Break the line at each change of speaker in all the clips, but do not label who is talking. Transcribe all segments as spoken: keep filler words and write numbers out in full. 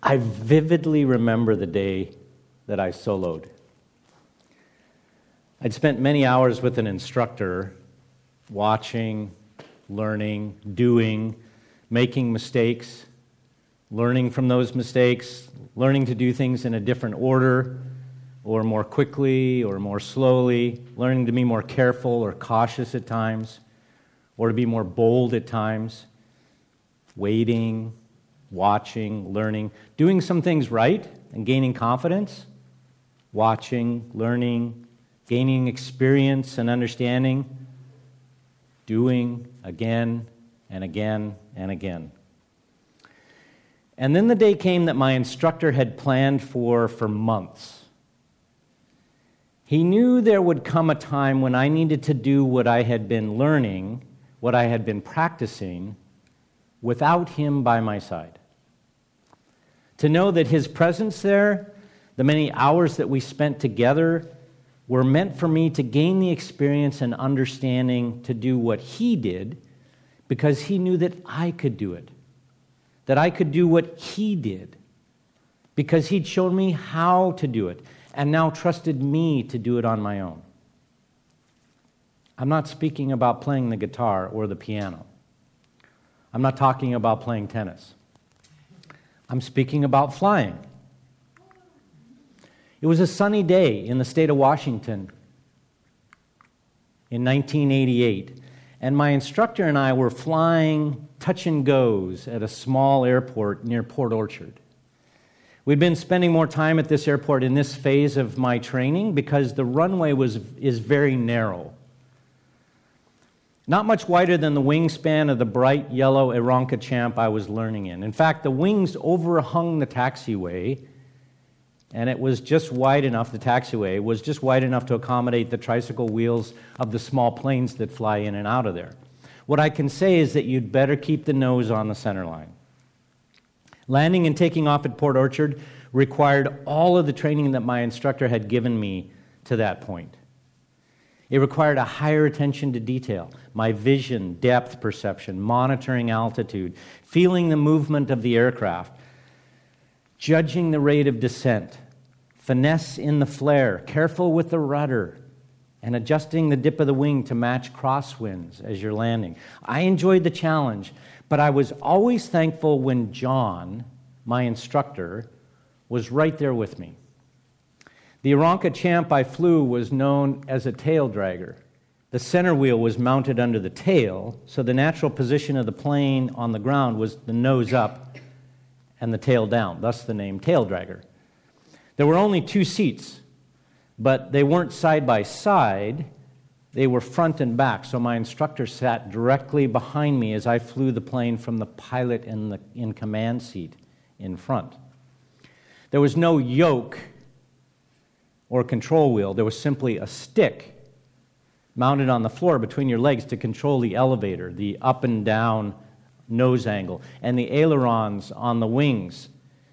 I vividly remember the day that I soloed. I'd spent many hours with an instructor, watching, learning, doing, making mistakes, learning from those mistakes, learning to do things in a different order, or more quickly, or more slowly, learning to be more careful or cautious at times, or to be more bold at times, waiting, watching, learning, doing some things right and gaining confidence, watching, learning, gaining experience and understanding, doing again and again and again. And then the day came that my instructor had planned for for months. He knew there would come a time when I needed to do what I had been learning, what I had been practicing, without him by my side. To know that his presence there, the many hours that we spent together, were meant for me to gain the experience and understanding to do what he did, because he knew that I could do it, that I could do what he did, because he'd shown me how to do it, and now trusted me to do it on my own. I'm not speaking about playing the guitar or the piano. I'm not talking about playing tennis. I'm speaking about flying. It was a sunny day in the state of Washington in nineteen eighty-eight, and my instructor and I were flying touch and goes at a small airport near Port Orchard. We'd been spending more time at this airport in this phase of my training because the runway was is very narrow. Not much wider than the wingspan of the bright yellow Aeronca Champ I was learning in. In fact, the wings overhung the taxiway, and it was just wide enough, the taxiway was just wide enough to accommodate the tricycle wheels of the small planes that fly in and out of there. What I can say is that you'd better keep the nose on the center line. Landing and taking off at Port Orchard required all of the training that my instructor had given me to that point. It required a higher attention to detail, my vision, depth perception, monitoring altitude, feeling the movement of the aircraft, judging the rate of descent, finesse in the flare, careful with the rudder, and adjusting the dip of the wing to match crosswinds as you're landing. I enjoyed the challenge, but I was always thankful when John, my instructor, was right there with me. The Aeronca Champ I flew was known as a tail dragger. The center wheel was mounted under the tail, so the natural position of the plane on the ground was the nose up and the tail down, thus the name tail dragger. There were only two seats, but they weren't side by side. They were front and back, so my instructor sat directly behind me as I flew the plane from the pilot in the in command seat in front. There was no yoke or control wheel. There was simply a stick mounted on the floor between your legs to control the elevator, the up and down nose angle, and the ailerons on the wings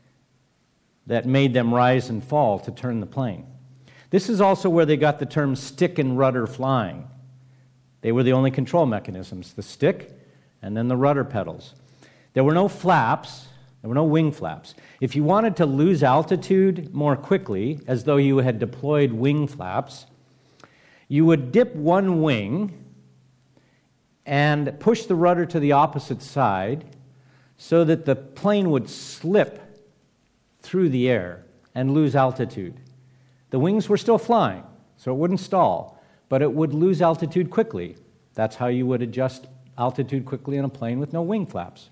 that made them rise and fall to turn the plane. This is also where they got the term stick and rudder flying. They were the only control mechanisms, the stick and then the rudder pedals. There were no flaps, there were no wing flaps. If you wanted to lose altitude more quickly, as though you had deployed wing flaps, you would dip one wing and push the rudder to the opposite side so that the plane would slip through the air and lose altitude. The wings were still flying, so it wouldn't stall, but it would lose altitude quickly. That's how you would adjust altitude quickly in a plane with no wing flaps.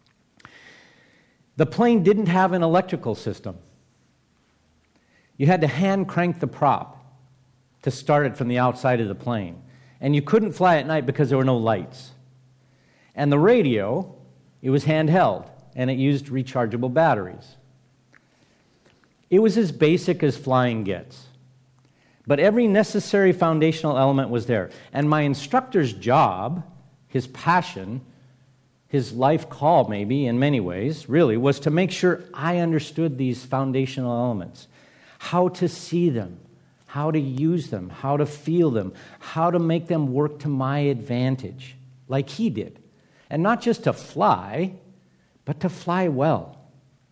The plane didn't have an electrical system. You had to hand crank the prop to start it from the outside of the plane. And you couldn't fly at night because there were no lights. And the radio, it was handheld, and it used rechargeable batteries. It was as basic as flying gets. But every necessary foundational element was there. And my instructor's job, his passion, his life call maybe in many ways, really, was to make sure I understood these foundational elements, how to see them, how to use them, how to feel them, how to make them work to my advantage, like he did. And not just to fly, but to fly well.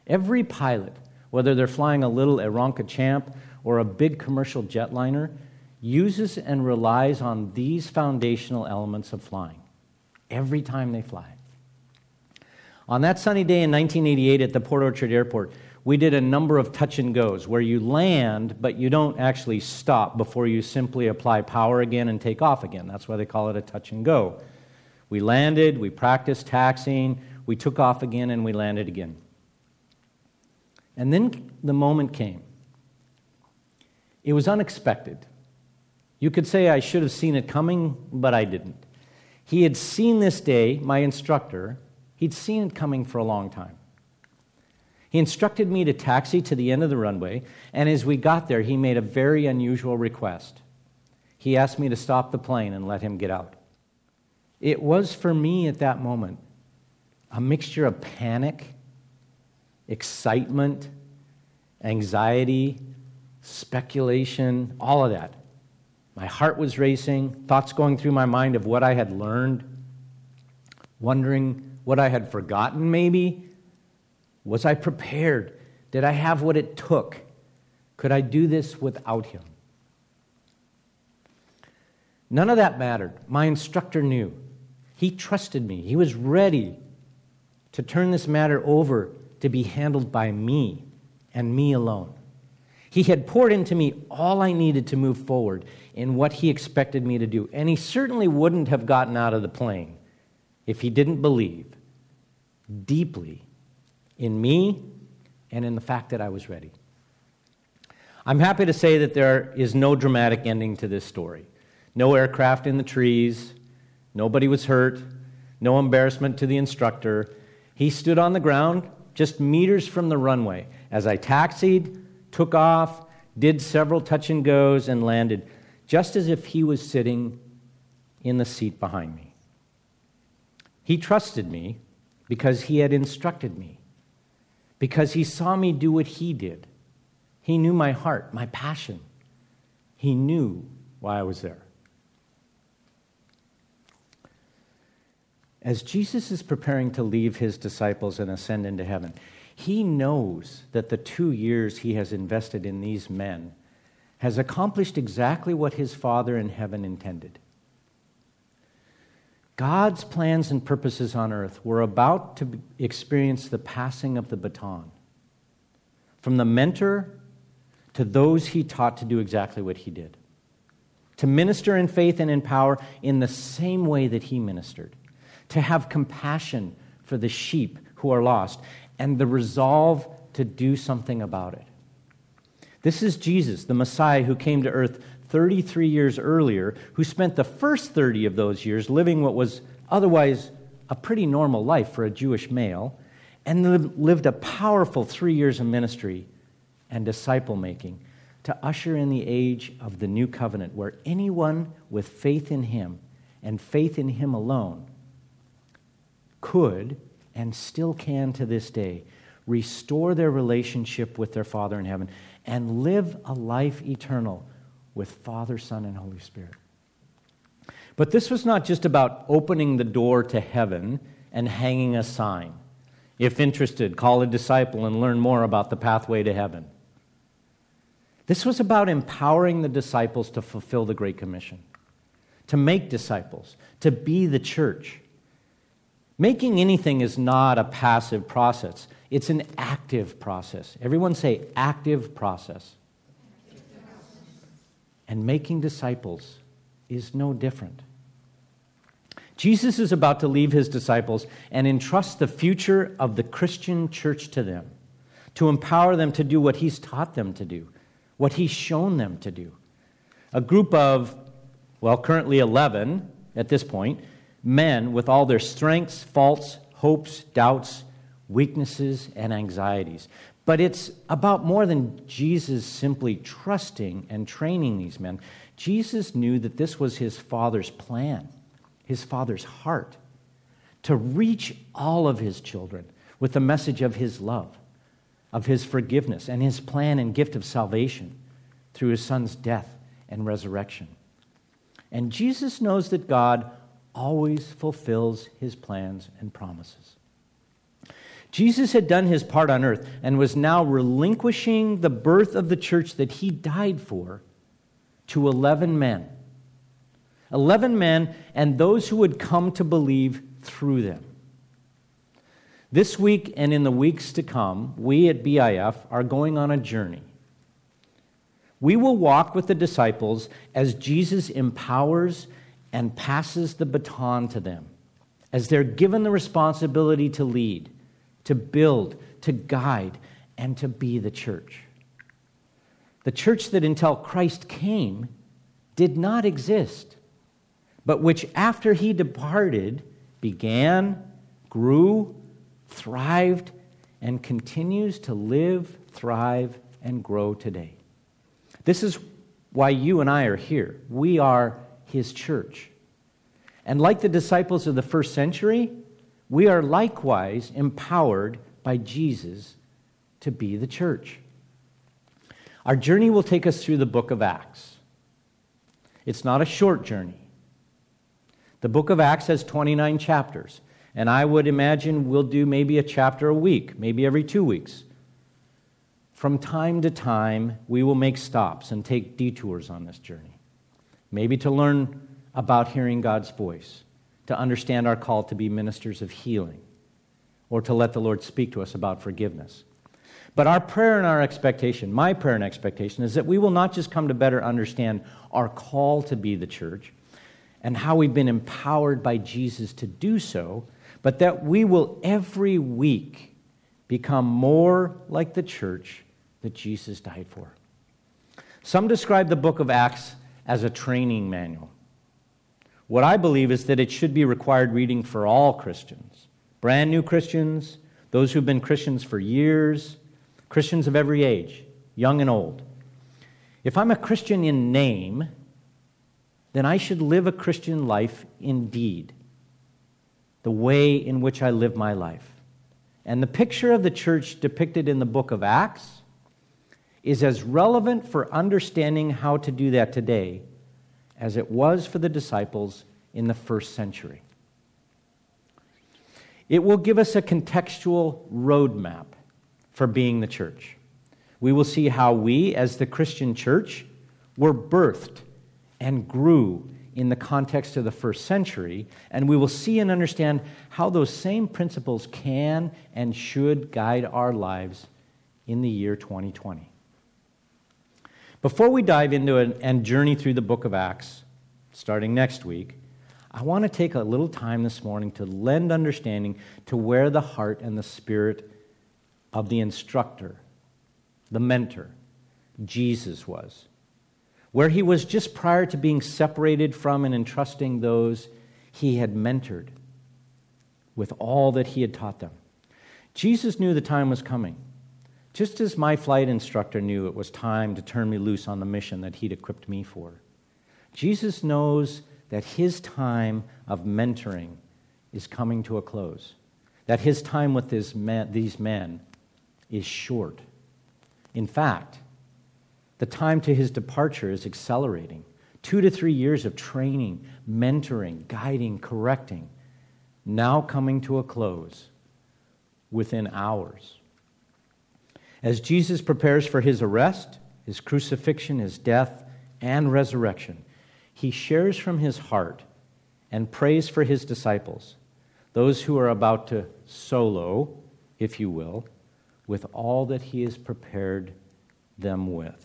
Every pilot, whether they're flying a little Aeronca Champ or a big commercial jetliner, uses and relies on these foundational elements of flying every time they fly. On that sunny day in nineteen eighty-eight at the Port Orchard Airport, we did a number of touch and goes where you land, but you don't actually stop before you simply apply power again and take off again. That's why they call it a touch and go. We landed, we practiced taxiing, we took off again, and we landed again. And then the moment came. It was unexpected. You could say I should have seen it coming, but I didn't. He had seen this day, my instructor, he'd seen it coming for a long time. He instructed me to taxi to the end of the runway, and as we got there, he made a very unusual request. He asked me to stop the plane and let him get out. It was, for me at that moment, a mixture of panic, excitement, anxiety, speculation, all of that. My heart was racing, thoughts going through my mind of what I had learned, wondering what I had forgotten maybe. Was I prepared? Did I have what it took? Could I do this without him? None of that mattered. My instructor knew. He trusted me. He was ready to turn this matter over to be handled by me and me alone. He had poured into me all I needed to move forward in what he expected me to do. And he certainly wouldn't have gotten out of the plane if he didn't believe deeply in me and in the fact that I was ready. I'm happy to say that there is no dramatic ending to this story. No aircraft in the trees. Nobody was hurt. No embarrassment to the instructor. He stood on the ground just meters from the runway as I taxied, took off, did several touch and goes, and landed, just as if he was sitting in the seat behind me. He trusted me because he had instructed me, because he saw me do what he did. He knew my heart, my passion. He knew why I was there. As Jesus is preparing to leave his disciples and ascend into heaven, he knows that the two years he has invested in these men has accomplished exactly what his Father in heaven intended. God's plans and purposes on earth were about to experience the passing of the baton from the mentor to those he taught to do exactly what he did, to minister in faith and in power in the same way that he ministered, to have compassion for the sheep who are lost, and the resolve to do something about it. This is Jesus, the Messiah, who came to earth thirty-three years earlier, who spent the first thirty of those years living what was otherwise a pretty normal life for a Jewish male, and lived a powerful three years of ministry and disciple-making to usher in the age of the new covenant, where anyone with faith in him and faith in him alone could, and still can to this day, restore their relationship with their Father in heaven and live a life eternal with Father, Son, and Holy Spirit. But this was not just about opening the door to heaven and hanging a sign. If interested, call a disciple and learn more about the pathway to heaven. This was about empowering the disciples to fulfill the Great Commission, to make disciples, to be the church. Making anything is not a passive process. It's an active process. Everyone say active process. And making disciples is no different. Jesus is about to leave his disciples and entrust the future of the Christian church to them, to empower them to do what he's taught them to do, what he's shown them to do. A group of, well, currently eleven at this point, men with all their strengths, faults, hopes, doubts, weaknesses, and anxieties. But it's about more than Jesus simply trusting and training these men. Jesus knew that this was his Father's plan, his Father's heart, to reach all of his children with the message of his love, of his forgiveness, and his plan and gift of salvation through his Son's death and resurrection. And Jesus knows that God always fulfills his plans and promises. Jesus had done his part on earth and was now relinquishing the birth of the church that he died for to eleven men. Eleven men and those who would come to believe through them. This week and in the weeks to come, we at B I F are going on a journey. We will walk with the disciples as Jesus empowers and passes the baton to them, as they're given the responsibility to lead, to build, to guide, and to be the church. The church that until Christ came did not exist, but which after he departed began, grew, thrived, and continues to live, thrive, and grow today. This is why you and I are here. We are his church. And like the disciples of the first century, we are likewise empowered by Jesus to be the church. Our journey will take us through the book of Acts. It's not a short journey. The book of Acts has twenty-nine chapters, and I would imagine we'll do maybe a chapter a week, maybe every two weeks. From time to time, we will make stops and take detours on this journey, maybe to learn about hearing God's voice, to understand our call to be ministers of healing, or to let the Lord speak to us about forgiveness. But our prayer and our expectation, my prayer and expectation, is that we will not just come to better understand our call to be the church and how we've been empowered by Jesus to do so, but that we will every week become more like the church that Jesus died for. Some describe the book of Acts as a training manual. What I believe is that it should be required reading for all Christians, brand new Christians, those who've been Christians for years, Christians of every age, young and old. If I'm a Christian in name, then I should live a Christian life in deed, the way in which I live my life. And the picture of the church depicted in the book of Acts is as relevant for understanding how to do that today as it was for the disciples in the first century. It will give us a contextual roadmap for being the church. We will see how we, as the Christian church, were birthed and grew in the context of the first century, and we will see and understand how those same principles can and should guide our lives in the year twenty twenty. Before we dive into it and journey through the book of Acts, starting next week, I want to take a little time this morning to lend understanding to where the heart and the spirit of the instructor, the mentor, Jesus was. Where he was just prior to being separated from and entrusting those he had mentored with all that he had taught them. Jesus knew the time was coming. Just as my flight instructor knew it was time to turn me loose on the mission that he'd equipped me for, Jesus knows that his time of mentoring is coming to a close, that his time with his men, these men is short. In fact, the time to his departure is accelerating. Two to three years of training, mentoring, guiding, correcting, now coming to a close within hours. As Jesus prepares for his arrest, his crucifixion, his death, and resurrection, he shares from his heart and prays for his disciples, those who are about to solo, if you will, with all that he has prepared them with.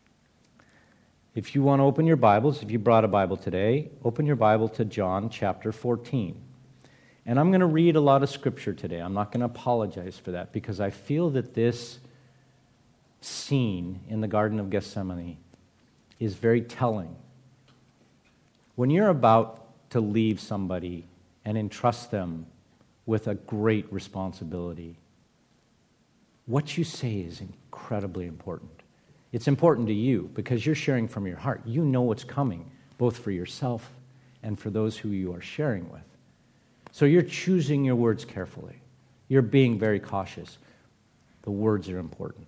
If you want to open your Bibles, if you brought a Bible today, open your Bible to John chapter fourteen. And I'm going to read a lot of scripture today. I'm not going to apologize for that because I feel that this scene in the Garden of Gethsemane is very telling. When you're about to leave somebody and entrust them with a great responsibility, what you say is incredibly important. It's important to you because you're sharing from your heart. You know what's coming, both for yourself and for those who you are sharing with. So you're choosing your words carefully. You're being very cautious. The words are important.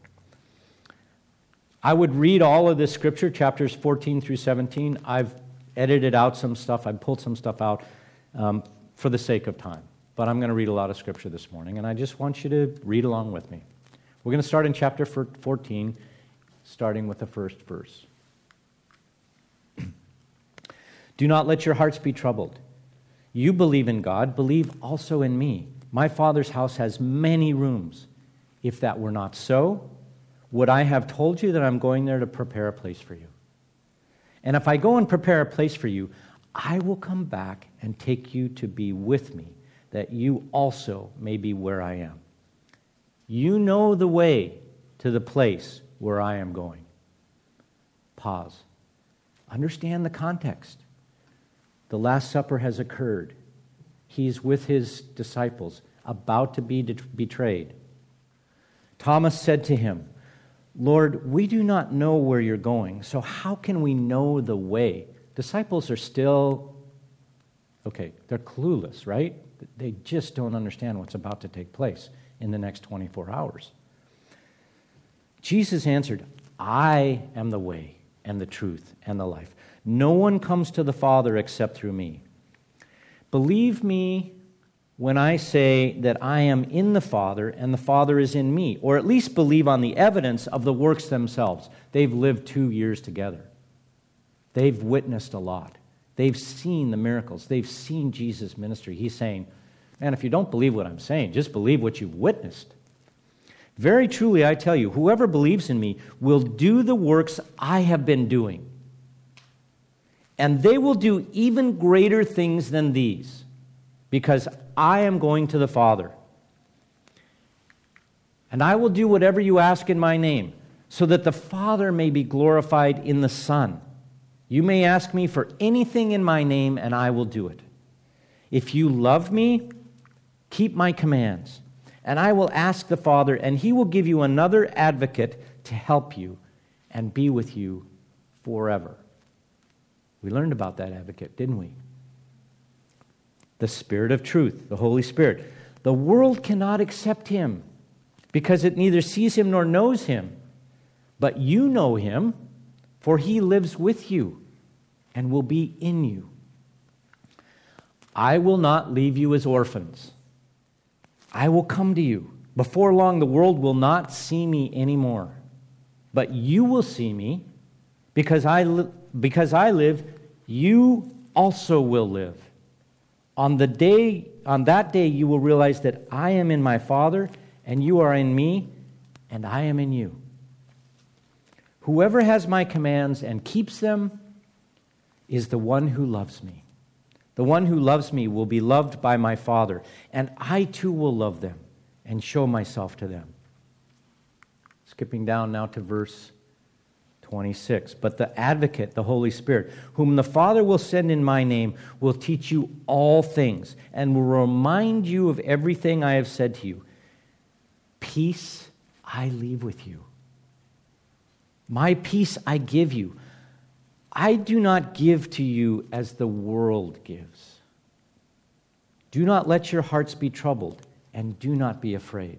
I would read all of this scripture, chapters fourteen through seventeen. I've edited out some stuff. I've pulled some stuff out um, for the sake of time. but I'm going to read a lot of Scripture this morning, and I just want you to read along with me. We're going to start in chapter fourteen, starting with the first verse. Do not let your hearts be troubled. You believe in God, believe also in me. My Father's house has many rooms. If that were not so, would I have told you that I'm going there to prepare a place for you? And if I go and prepare a place for you, I will come back and take you to be with me, that you also may be where I am. You know the way to the place where I am going. Pause. Understand the context. The Last Supper has occurred. He's with his disciples, about to be betrayed. Thomas said to him, Lord, we do not know where you're going, so how can we know the way? Disciples are still, okay, they're clueless, right? They just don't understand what's about to take place in the next twenty-four hours. Jesus answered, I am the way and the truth and the life. No one comes to the Father except through me. Believe me when I say that I am in the Father and the Father is in me, or at least believe on the evidence of the works themselves. They've lived two years together. They've witnessed a lot. They've seen the miracles. They've seen Jesus' ministry. He's saying, man, if you don't believe what I'm saying, just believe what you've witnessed. Very truly, I tell you, whoever believes in me will do the works I have been doing. And they will do even greater things than these, because I am going to the Father. And I will do whatever you ask in my name, so that the Father may be glorified in the Son. You may ask me for anything in my name, and I will do it. If you love me, keep my commands. And I will ask the Father, and he will give you another advocate to help you and be with you forever. We learned about that advocate, didn't we? The Spirit of truth, the Holy Spirit. The world cannot accept him because it neither sees him nor knows him. But you know him, for he lives with you and will be in you. I will not leave you as orphans. I will come to you. Before long, the world will not see me anymore. But you will see me, because I, li- because I live, you also will live. On the day, on that day, you will realize that I am in my Father, and you are in me, and I am in you. Whoever has my commands and keeps them is the one who loves me. The one who loves me will be loved by my Father, and I too will love them and show myself to them. Skipping down now to verse twenty-six. But the advocate, the Holy Spirit, whom the Father will send in my name, will teach you all things and will remind you of everything I have said to you. Peace I leave with you. My peace I give you. I do not give to you as the world gives. Do not let your hearts be troubled, and do not be afraid.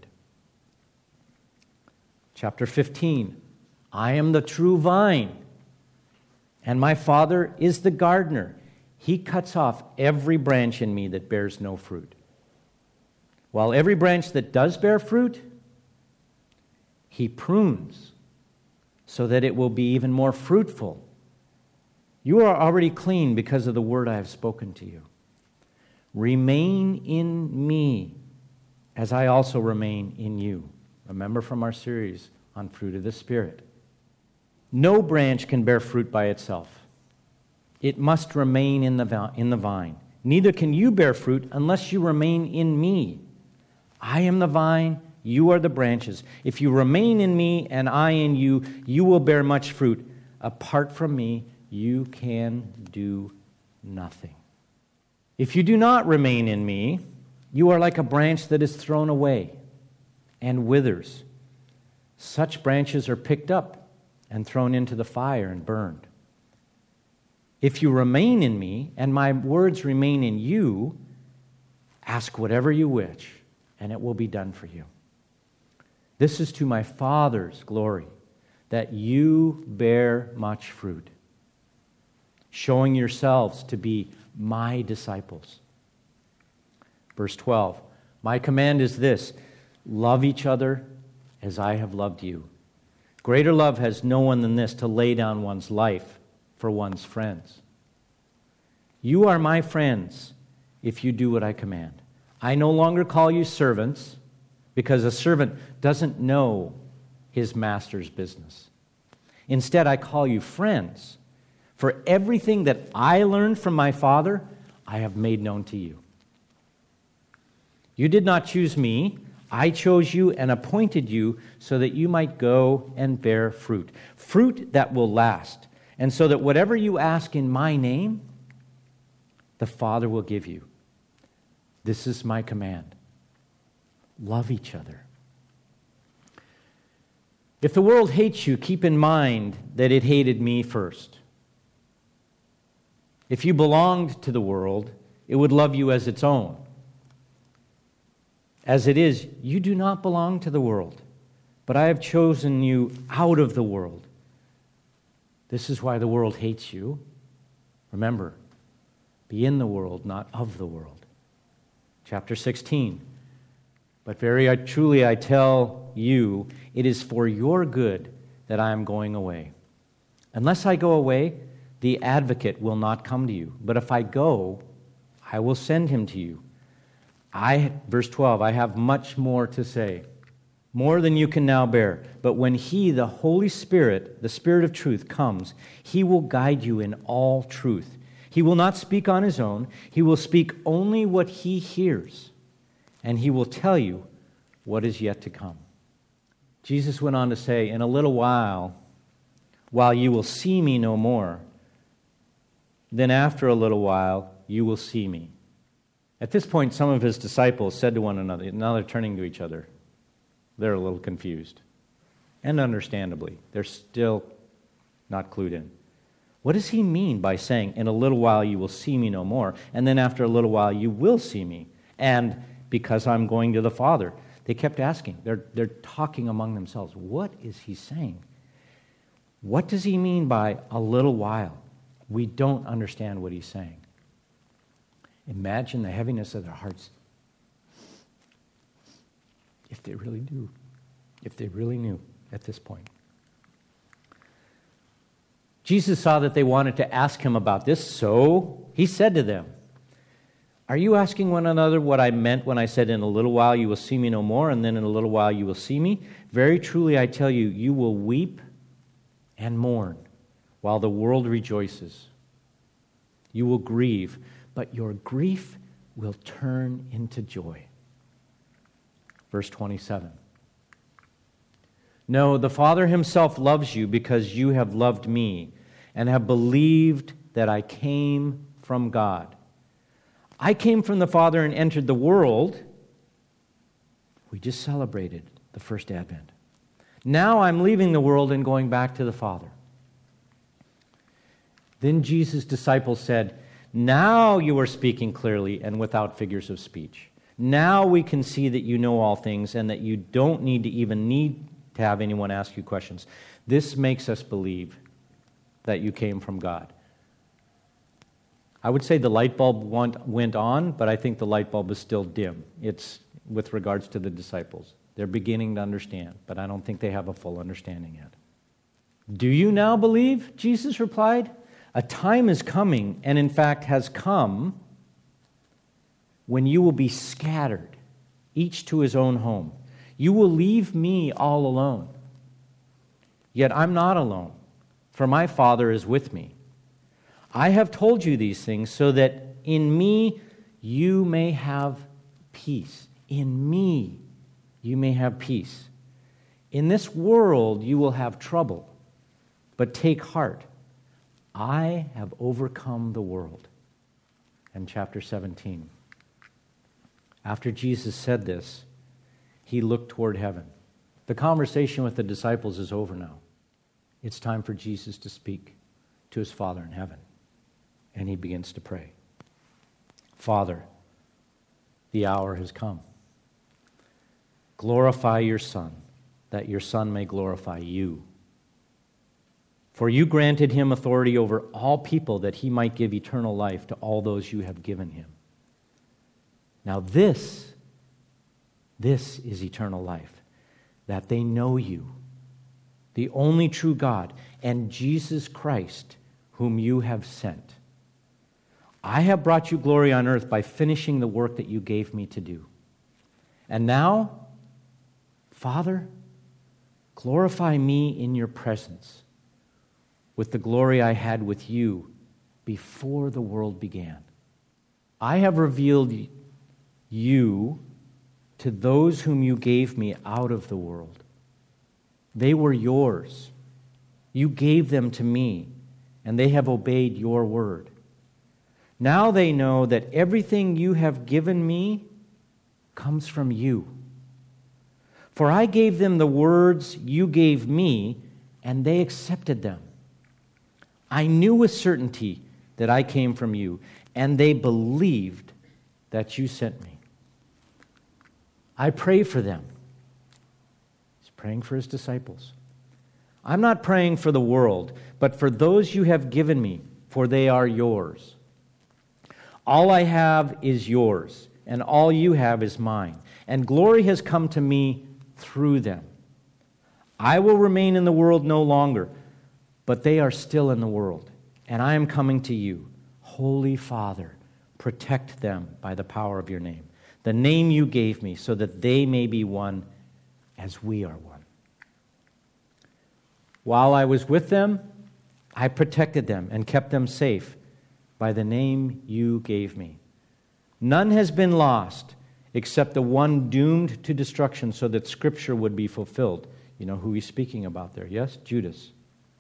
Chapter fifteen. I am the true vine, and my Father is the gardener. He cuts off every branch in me that bears no fruit, while every branch that does bear fruit, he prunes, so that it will be even more fruitful. You are already clean because of the word I have spoken to you. Remain in me, as I also remain in you. Remember from our series on fruit of the Spirit. No branch can bear fruit by itself. It must remain in the, in the vine. Neither can you bear fruit unless you remain in me. I am the vine, you are the branches. If you remain in me and I in you, you will bear much fruit. Apart from me, you can do nothing. If you do not remain in me, you are like a branch that is thrown away and withers. Such branches are picked up and thrown into the fire and burned. If you remain in me, and my words remain in you, ask whatever you wish, and it will be done for you. This is to my Father's glory, that you bear much fruit, showing yourselves to be my disciples. Verse twelve, my command is this, love each other as I have loved you. Greater love has no one than this, to lay down one's life for one's friends. You are my friends if you do what I command. I no longer call you servants, because a servant doesn't know his master's business. Instead, I call you friends, for everything that I learned from my Father, I have made known to you. You did not choose me, I chose you and appointed you so that you might go and bear fruit, fruit that will last, and so that whatever you ask in my name, the Father will give you. This is my command. Love each other. If the world hates you, keep in mind that it hated me first. If you belonged to the world, it would love you as its own. As it is, you do not belong to the world, but I have chosen you out of the world. This is why the world hates you. Remember, be in the world, not of the world. Chapter sixteen. But very truly I tell you, it is for your good that I am going away. Unless I go away, the advocate will not come to you. But if I go, I will send him to you. I, verse twelve, I have much more to say, more than you can now bear. But when he, the Holy Spirit, the Spirit of truth, comes, he will guide you in all truth. He will not speak on his own. He will speak only what he hears, and he will tell you what is yet to come. Jesus went on to say, in a little while, while you will see me no more, then after a little while, you will see me. At this point, some of his disciples said to one another, now they're turning to each other, they're a little confused. And understandably, they're still not clued in. What does he mean by saying, in a little while you will see me no more, and then after a little while you will see me, and because I'm going to the Father? They kept asking. They're, they're talking among themselves. What is he saying? What does he mean by a little while? We don't understand what he's saying. Imagine the heaviness of their hearts. If they really do. If they really knew at this point. Jesus saw that they wanted to ask him about this, so he said to them, are you asking one another what I meant when I said, in a little while you will see me no more, and then in a little while you will see me? Very truly I tell you, you will weep and mourn while the world rejoices. You will grieve, but your grief will turn into joy. Verse twenty-seven. No, the Father himself loves you because you have loved me and have believed that I came from God. I came from the Father and entered the world. We just celebrated the first Advent. Now I'm leaving the world and going back to the Father. Then Jesus' disciples said, now you are speaking clearly and without figures of speech. Now we can see that you know all things and that you don't need to even need to have anyone ask you questions. This makes us believe that you came from God. I would say the light bulb went on, but I think the light bulb is still dim. It's with regards to the disciples. They're beginning to understand, but I don't think they have a full understanding yet. Do you now believe? Jesus replied. A time is coming, and in fact has come, when you will be scattered, each to his own home. You will leave me all alone. Yet I'm not alone, for my Father is with me. I have told you these things so that in me you may have peace. In me you may have peace. In this world you will have trouble, but take heart. I have overcome the world. And chapter seventeen. After Jesus said this, he looked toward heaven. The conversation with the disciples is over now. It's time for Jesus to speak to his Father in heaven. And he begins to pray. Father, the hour has come. Glorify your Son, that your Son may glorify you. For you granted him authority over all people, that he might give eternal life to all those you have given him. Now this, this is eternal life, that they know you, the only true God, and Jesus Christ, whom you have sent. I have brought you glory on earth by finishing the work that you gave me to do. And now, Father, glorify me in your presence with the glory I had with you before the world began. I have revealed you to those whom you gave me out of the world. They were yours. You gave them to me, and they have obeyed your word. Now they know that everything you have given me comes from you. For I gave them the words you gave me, and they accepted them. I knew with certainty that I came from you, and they believed that you sent me. I pray for them. He's praying for his disciples. I'm not praying for the world, but for those you have given me, for they are yours. All I have is yours, and all you have is mine, and glory has come to me through them. I will remain in the world no longer, but they are still in the world, and I am coming to you. Holy Father, protect them by the power of your name, the name you gave me, so that they may be one as we are one. While I was with them, I protected them and kept them safe by the name you gave me. None has been lost except the one doomed to destruction, so that Scripture would be fulfilled. You know who he's speaking about there, yes? Judas.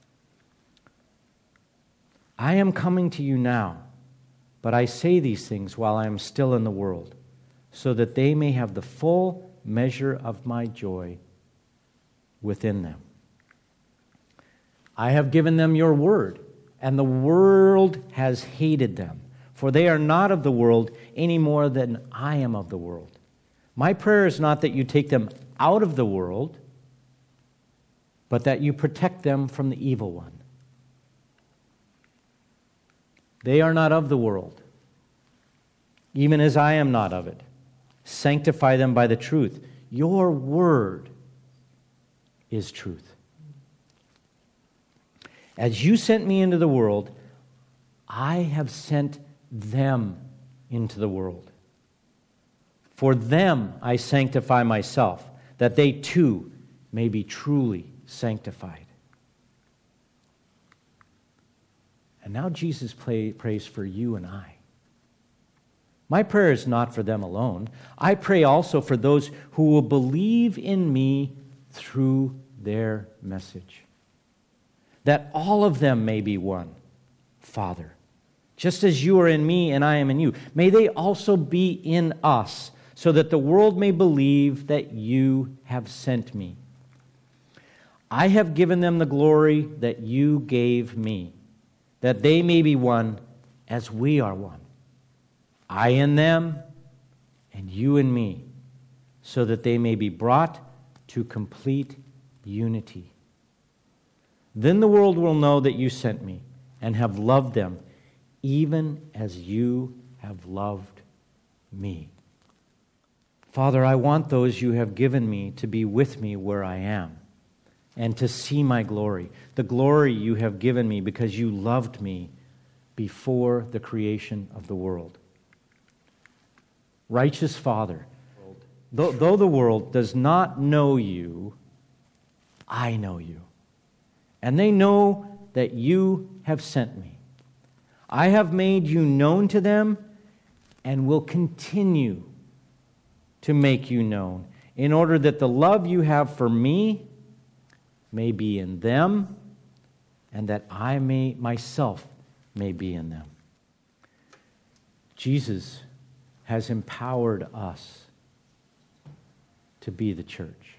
I am coming to you now, but I say these things while I am still in the world, so that they may have the full measure of my joy within them. I have given them your word, and the world has hated them, for they are not of the world any more than I am of the world. My prayer is not that you take them out of the world, but that you protect them from the evil one. They are not of the world, even as I am not of it. Sanctify them by the truth. Your word is truth. As you sent me into the world, I have sent them into the world. For them I sanctify myself, that they too may be truly sanctified. And now Jesus play, prays for you and I. My prayer is not for them alone. I pray also for those who will believe in me through their message, that all of them may be one. Father, just as you are in me and I am in you, may they also be in us, so that the world may believe that you have sent me. I have given them the glory that you gave me, that they may be one as we are one. I in them, and you in me, so that they may be brought to complete unity. Then the world will know that you sent me and have loved them, even as you have loved me. Father, I want those you have given me to be with me where I am, and to see my glory, the glory you have given me because you loved me before the creation of the world. Righteous Father, though, though the world does not know you, I know you, and they know that you have sent me. I have made you known to them and will continue to make you known, in order that the love you have for me may be in them, and that I may myself may be in them. Jesus has empowered us to be the church.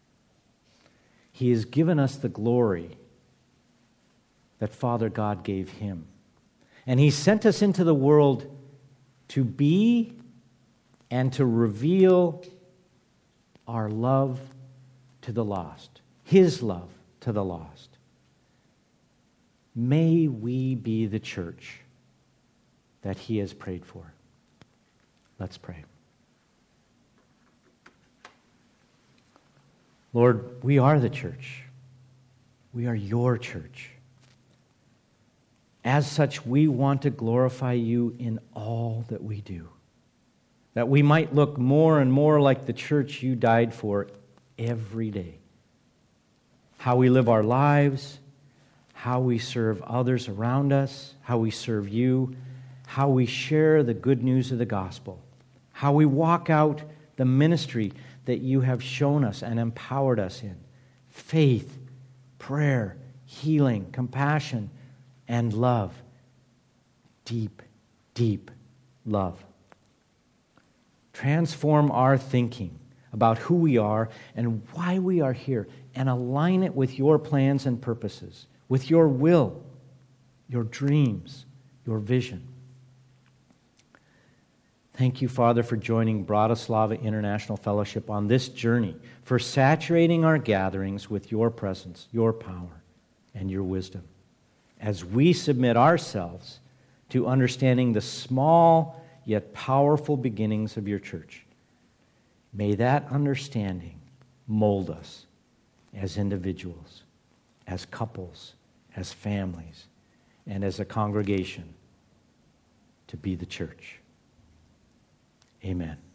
He has given us the glory that Father God gave him. And he sent us into the world to be and to reveal our love to the lost, his love to the lost. May we be the church that he has prayed for. Let's pray. Lord, we are the church. We are your church. As such, we want to glorify you in all that we do, that we might look more and more like the church you died for every day. How we live our lives, how we serve others around us, how we serve you, how we share the good news of the gospel, how we walk out the ministry that you have shown us and empowered us in. Faith, prayer, healing, compassion, and love. Deep, deep love. Transform our thinking about who we are and why we are here, and align it with your plans and purposes, with your will, your dreams, your vision. Thank you, Father, for joining Bratislava International Fellowship on this journey, for saturating our gatherings with your presence, your power, and your wisdom, as we submit ourselves to understanding the small yet powerful beginnings of your church. May that understanding mold us as individuals, as couples, as families, and as a congregation to be the church. Amen.